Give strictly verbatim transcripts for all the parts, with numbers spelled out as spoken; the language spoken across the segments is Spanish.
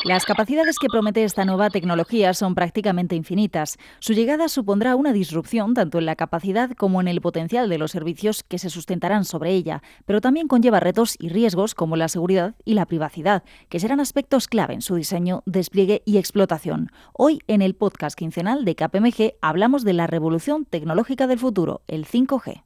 Las capacidades que promete esta nueva tecnología son prácticamente infinitas. Su llegada supondrá una disrupción tanto en la capacidad como en el potencial de los servicios que se sustentarán sobre ella, pero también conlleva retos y riesgos como la seguridad y la privacidad, que serán aspectos clave en su diseño, despliegue y explotación. Hoy, en el podcast quincenal de K P M G, hablamos de la revolución tecnológica del futuro, el cinco G.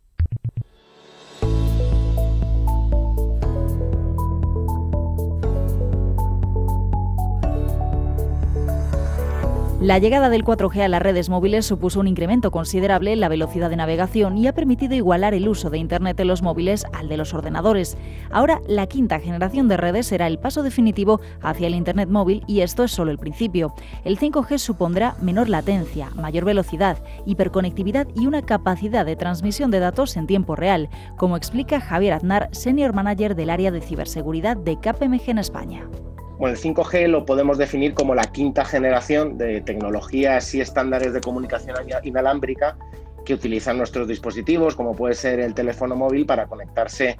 La llegada del cuatro G a las redes móviles supuso un incremento considerable en la velocidad de navegación y ha permitido igualar el uso de Internet en los móviles al de los ordenadores. Ahora, la quinta generación de redes será el paso definitivo hacia el Internet móvil y esto es solo el principio. El cinco G supondrá menor latencia, mayor velocidad, hiperconectividad y una capacidad de transmisión de datos en tiempo real, como explica Javier Aznar, Senior Manager del área de ciberseguridad de K P M G en España. Bueno, el cinco G lo podemos definir como la quinta generación de tecnologías y estándares de comunicación inalámbrica que utilizan nuestros dispositivos, como puede ser el teléfono móvil, para conectarse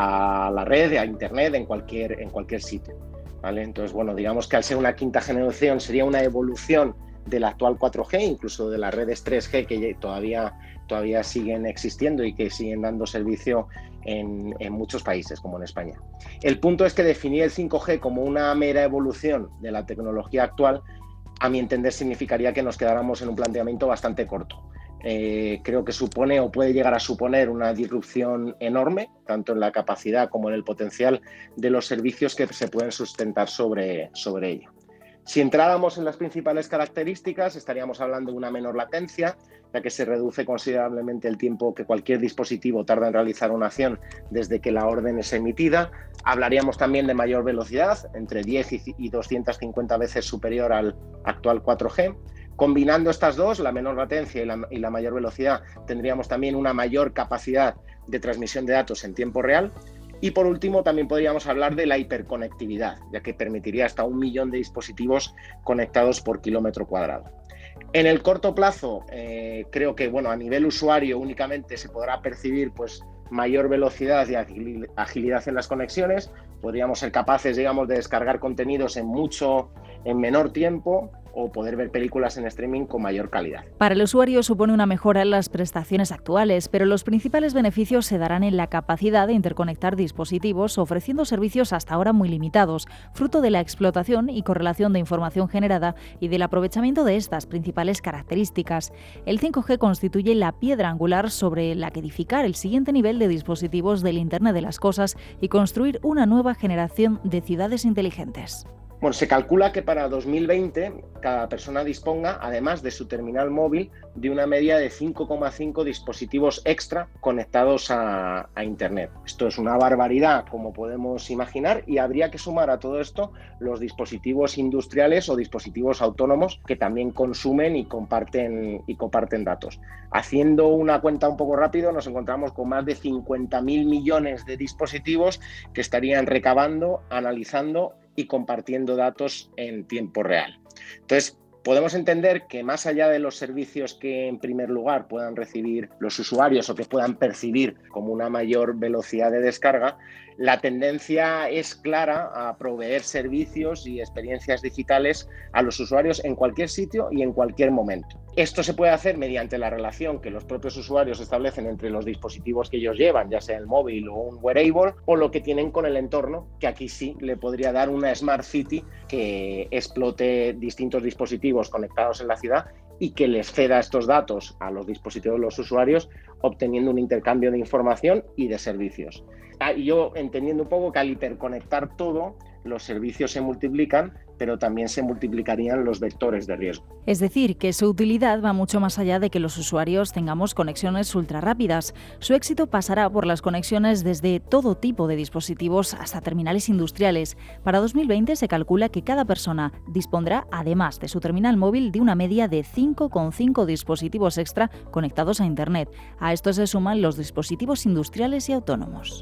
a la red, a Internet, en cualquier, en cualquier sitio, ¿vale? Entonces, bueno, digamos que al ser una quinta generación sería una evolución del actual cuatro G, incluso de las redes tres G que todavía, todavía siguen existiendo y que siguen dando servicio en, en muchos países, como en España. El punto es que definir el cinco G como una mera evolución de la tecnología actual, a mi entender, significaría que nos quedáramos en un planteamiento bastante corto. Eh, creo que supone o puede llegar a suponer una disrupción enorme, tanto en la capacidad como en el potencial de los servicios que se pueden sustentar sobre, sobre ella. Si entráramos en las principales características, estaríamos hablando de una menor latencia, ya que se reduce considerablemente el tiempo que cualquier dispositivo tarda en realizar una acción desde que la orden es emitida. Hablaríamos también de mayor velocidad, entre diez y doscientas cincuenta veces superior al actual cuatro G. Combinando estas dos, la menor latencia y la, y la mayor velocidad, tendríamos también una mayor capacidad de transmisión de datos en tiempo real. Y por último, también podríamos hablar de la hiperconectividad, ya que permitiría hasta un millón de dispositivos conectados por kilómetro cuadrado. En el corto plazo, eh, creo que bueno, a nivel usuario únicamente se podrá percibir pues, mayor velocidad y agilidad en las conexiones. Podríamos ser capaces, digamos, de descargar contenidos en mucho, en menor tiempo, o poder ver películas en streaming con mayor calidad. Para el usuario supone una mejora en las prestaciones actuales, pero los principales beneficios se darán en la capacidad de interconectar dispositivos, ofreciendo servicios hasta ahora muy limitados, fruto de la explotación y correlación de información generada y del aprovechamiento de estas principales características. El cinco G constituye la piedra angular sobre la que edificar el siguiente nivel de dispositivos del Internet de las cosas y construir una nueva generación de ciudades inteligentes. Bueno, se calcula que para dos mil veinte cada persona disponga, además de su terminal móvil, de una media de cinco coma cinco dispositivos extra conectados a, a Internet. Esto es una barbaridad, como podemos imaginar, y habría que sumar a todo esto los dispositivos industriales o dispositivos autónomos que también consumen y comparten, y comparten datos. Haciendo una cuenta un poco rápido, nos encontramos con más de cincuenta mil millones de dispositivos que estarían recabando, analizando y compartiendo datos en tiempo real. Entonces, podemos entender que más allá de los servicios que en primer lugar puedan recibir los usuarios o que puedan percibir como una mayor velocidad de descarga, la tendencia es clara a proveer servicios y experiencias digitales a los usuarios en cualquier sitio y en cualquier momento. Esto se puede hacer mediante la relación que los propios usuarios establecen entre los dispositivos que ellos llevan, ya sea el móvil o un wearable, o lo que tienen con el entorno, que aquí sí le podría dar una Smart City que explote distintos dispositivos conectados en la ciudad y que les ceda estos datos a los dispositivos de los usuarios, obteniendo un intercambio de información y de servicios. Ah, y yo entendiendo un poco que al hiperconectar todo, los servicios se multiplican, pero también se multiplicarían los vectores de riesgo. Es decir, que su utilidad va mucho más allá de que los usuarios tengamos conexiones ultra rápidas. Su éxito pasará por las conexiones desde todo tipo de dispositivos hasta terminales industriales. Para dos mil veinte se calcula que cada persona dispondrá, además de su terminal móvil, de una media de cinco coma cinco dispositivos extra conectados a Internet. A esto se suman los dispositivos industriales y autónomos.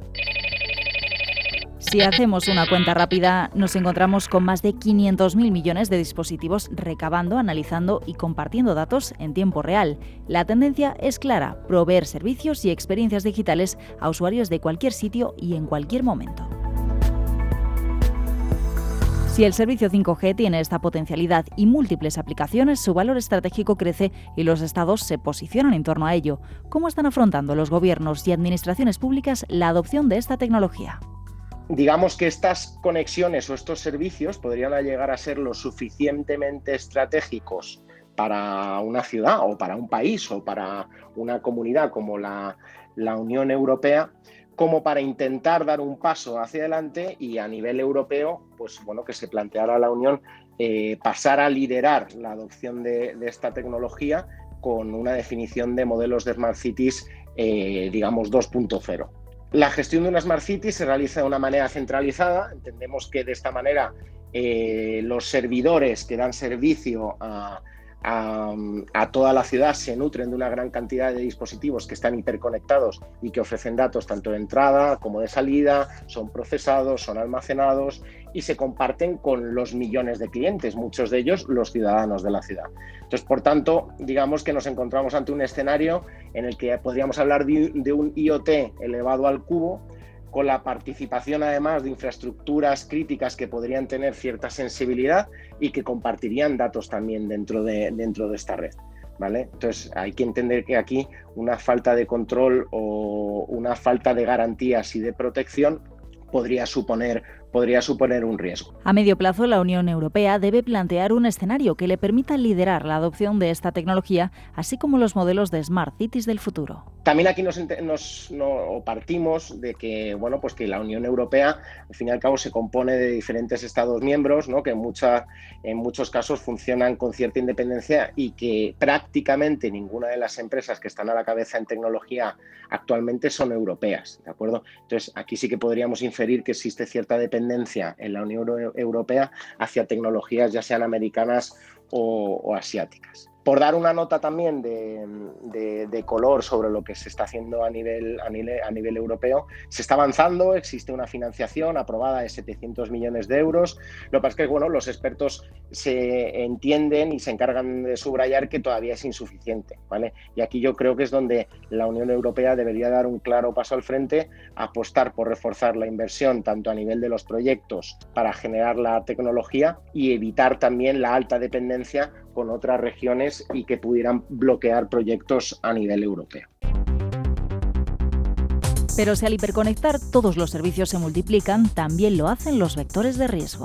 Si hacemos una cuenta rápida, nos encontramos con más de quinientos mil millones de dispositivos recabando, analizando y compartiendo datos en tiempo real. La tendencia es clara: proveer servicios y experiencias digitales a usuarios de cualquier sitio y en cualquier momento. Si el servicio cinco G tiene esta potencialidad y múltiples aplicaciones, su valor estratégico crece y los estados se posicionan en torno a ello. ¿Cómo están afrontando los gobiernos y administraciones públicas la adopción de esta tecnología? Digamos que estas conexiones o estos servicios podrían llegar a ser lo suficientemente estratégicos para una ciudad o para un país o para una comunidad como la, la Unión Europea, como para intentar dar un paso hacia adelante y a nivel europeo, pues bueno, que se planteara la Unión eh, pasar a liderar la adopción de, de esta tecnología con una definición de modelos de Smart Cities, eh, digamos, dos punto cero. La gestión de una Smart City se realiza de una manera centralizada. Entendemos que de esta manera eh, los servidores que dan servicio a A, a toda la ciudad se nutren de una gran cantidad de dispositivos que están hiperconectados y que ofrecen datos tanto de entrada como de salida, son procesados, son almacenados y se comparten con los millones de clientes, muchos de ellos los ciudadanos de la ciudad. Entonces, por tanto, digamos que nos encontramos ante un escenario en el que podríamos hablar de, de un IoT elevado al cubo, con la participación además de infraestructuras críticas que podrían tener cierta sensibilidad y que compartirían datos también dentro de, dentro de esta red, ¿vale? Entonces hay que entender que aquí una falta de control o una falta de garantías y de protección podría suponer, podría suponer un riesgo. A medio plazo, la Unión Europea debe plantear un escenario que le permita liderar la adopción de esta tecnología, así como los modelos de Smart Cities del futuro. También aquí nos, nos no, partimos de que, bueno, pues que la Unión Europea, al fin y al cabo, se compone de diferentes Estados miembros, ¿no? Que en, mucha, en muchos casos funcionan con cierta independencia y que prácticamente ninguna de las empresas que están a la cabeza en tecnología actualmente son europeas, ¿de acuerdo? Entonces, aquí sí que podríamos inferir que existe cierta dependencia en la Unión Europea hacia tecnologías ya sean americanas o, o asiáticas. Por dar una nota también de, de, de color sobre lo que se está haciendo a nivel, a, nivel, a nivel europeo, se está avanzando, existe una financiación aprobada de setecientos millones de euros. Lo que pasa es que bueno, los expertos se entienden y se encargan de subrayar que todavía es insuficiente, ¿vale? Y aquí yo creo que es donde la Unión Europea debería dar un claro paso al frente, apostar por reforzar la inversión tanto a nivel de los proyectos para generar la tecnología y evitar también la alta dependencia con otras regiones y que pudieran bloquear proyectos a nivel europeo. Pero si al hiperconectar todos los servicios se multiplican, también lo hacen los vectores de riesgo.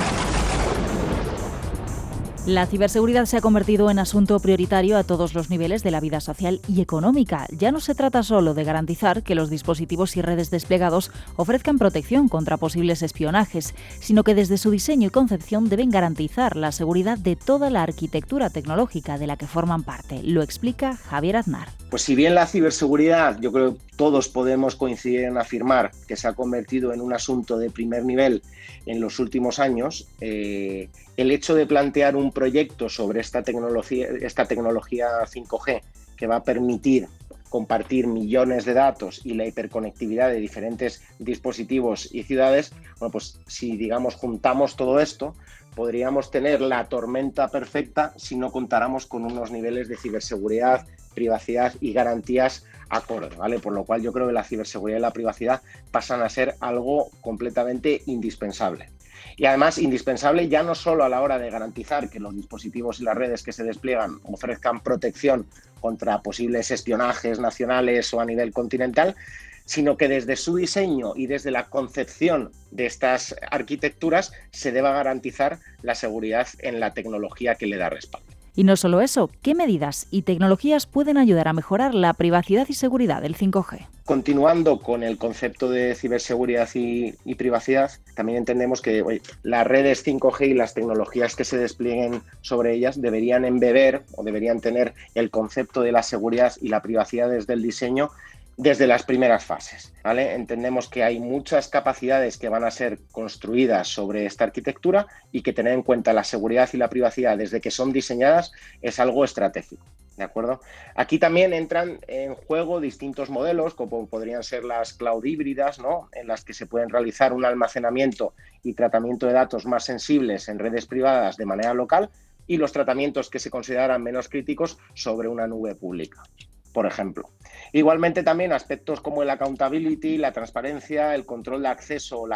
La ciberseguridad se ha convertido en asunto prioritario a todos los niveles de la vida social y económica. Ya no se trata solo de garantizar que los dispositivos y redes desplegados ofrezcan protección contra posibles espionajes, sino que desde su diseño y concepción deben garantizar la seguridad de toda la arquitectura tecnológica de la que forman parte. Lo explica Javier Aznar. Pues si bien la ciberseguridad, yo creo que todos podemos coincidir en afirmar que se ha convertido en un asunto de primer nivel en los últimos años, eh, el hecho de plantear un proyecto sobre esta tecnología, esta tecnología cinco G que va a permitir compartir millones de datos y la hiperconectividad de diferentes dispositivos y ciudades, bueno, pues si digamos juntamos todo esto, podríamos tener la tormenta perfecta si no contáramos con unos niveles de ciberseguridad, privacidad y garantías acorde, ¿vale? Por lo cual yo creo que la ciberseguridad y la privacidad pasan a ser algo completamente indispensable. Y además indispensable ya no solo a la hora de garantizar que los dispositivos y las redes que se despliegan ofrezcan protección contra posibles espionajes nacionales o a nivel continental, sino que desde su diseño y desde la concepción de estas arquitecturas se deba garantizar la seguridad en la tecnología que le da respaldo. Y no solo eso, ¿qué medidas y tecnologías pueden ayudar a mejorar la privacidad y seguridad del cinco G? Continuando con el concepto de ciberseguridad y, y privacidad, también entendemos que oye, las redes cinco G y las tecnologías que se desplieguen sobre ellas deberían embeber o deberían tener el concepto de la seguridad y la privacidad desde el diseño desde las primeras fases, ¿vale? Entendemos que hay muchas capacidades que van a ser construidas sobre esta arquitectura y que tener en cuenta la seguridad y la privacidad desde que son diseñadas es algo estratégico, ¿de acuerdo? Aquí también entran en juego distintos modelos, como podrían ser las cloud híbridas, ¿no? En las que se pueden realizar un almacenamiento y tratamiento de datos más sensibles en redes privadas de manera local y los tratamientos que se consideran menos críticos sobre una nube pública, por ejemplo. Igualmente también aspectos como el accountability, la transparencia, el control de acceso o la minimización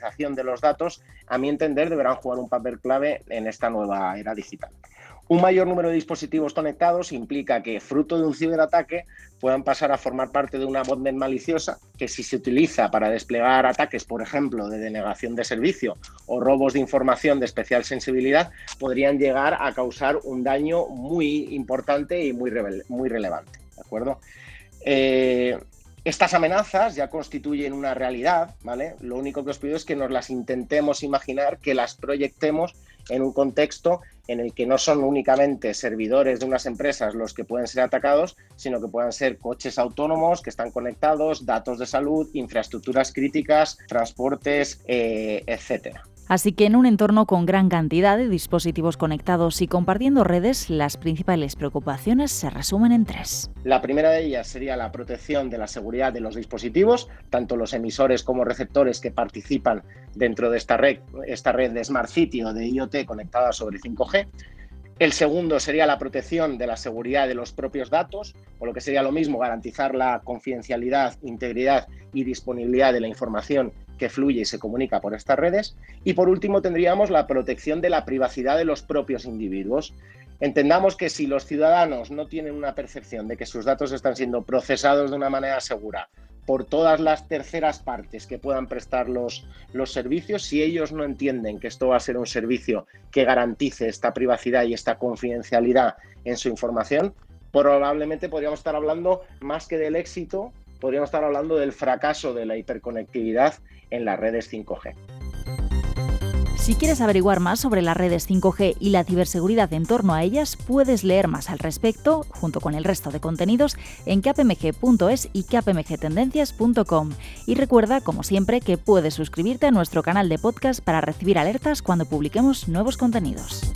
privacización de los datos, a mi entender, deberán jugar un papel clave en esta nueva era digital. Un mayor número de dispositivos conectados implica que, fruto de un ciberataque, puedan pasar a formar parte de una botnet maliciosa que, si se utiliza para desplegar ataques, por ejemplo, de denegación de servicio o robos de información de especial sensibilidad, podrían llegar a causar un daño muy importante y muy, muy relevante, ¿de acuerdo? Eh, Estas amenazas ya constituyen una realidad, ¿vale? Lo único que os pido es que nos las intentemos imaginar, que las proyectemos en un contexto en el que no son únicamente servidores de unas empresas los que pueden ser atacados, sino que puedan ser coches autónomos que están conectados, datos de salud, infraestructuras críticas, transportes, eh, etcétera. Así que en un entorno con gran cantidad de dispositivos conectados y compartiendo redes, las principales preocupaciones se resumen en tres. La primera de ellas sería la protección de la seguridad de los dispositivos, tanto los emisores como receptores que participan dentro de esta red, esta red de Smart City o de IoT conectada sobre cinco G. El segundo sería la protección de la seguridad de los propios datos, o lo que sería lo mismo, garantizar la confidencialidad, integridad y disponibilidad de la información que fluye y se comunica por estas redes. Y por último tendríamos la protección de la privacidad de los propios individuos. Entendamos que si los ciudadanos no tienen una percepción de que sus datos están siendo procesados de una manera segura por todas las terceras partes que puedan prestar los, los servicios, si ellos no entienden que esto va a ser un servicio que garantice esta privacidad y esta confidencialidad en su información, probablemente podríamos estar hablando más que del éxito, podríamos estar hablando del fracaso de la hiperconectividad en las redes cinco G. Si quieres averiguar más sobre las redes cinco G y la ciberseguridad en torno a ellas, puedes leer más al respecto, junto con el resto de contenidos, en k p m g punto es y k p m g tendencias punto com. Y recuerda, como siempre, que puedes suscribirte a nuestro canal de podcast para recibir alertas cuando publiquemos nuevos contenidos.